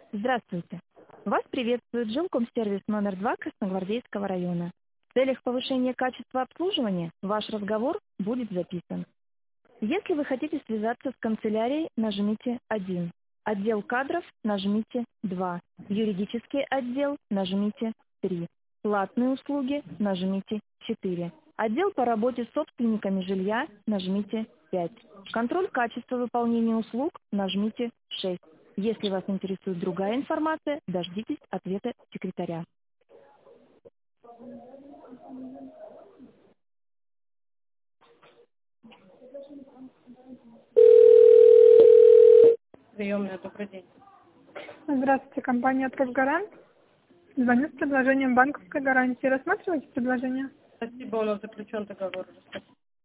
Здравствуйте. Вас приветствует жилкомсервис номер 2 Красногвардейского района. В целях повышения качества обслуживания ваш разговор будет записан. Если вы хотите связаться с канцелярией, нажмите 1. Отдел кадров нажмите 2. Юридический отдел нажмите 3. Платные услуги нажмите 4. Отдел по работе с собственниками жилья нажмите 5. Контроль качества выполнения услуг нажмите 6. Если вас интересует другая информация, дождитесь ответа секретаря. Приемная, добрый день. Здравствуйте, компания «Труфгарант». Звоню с предложением банковской гарантии. Рассматриваете предложение? Спасибо, у нас заключен договор.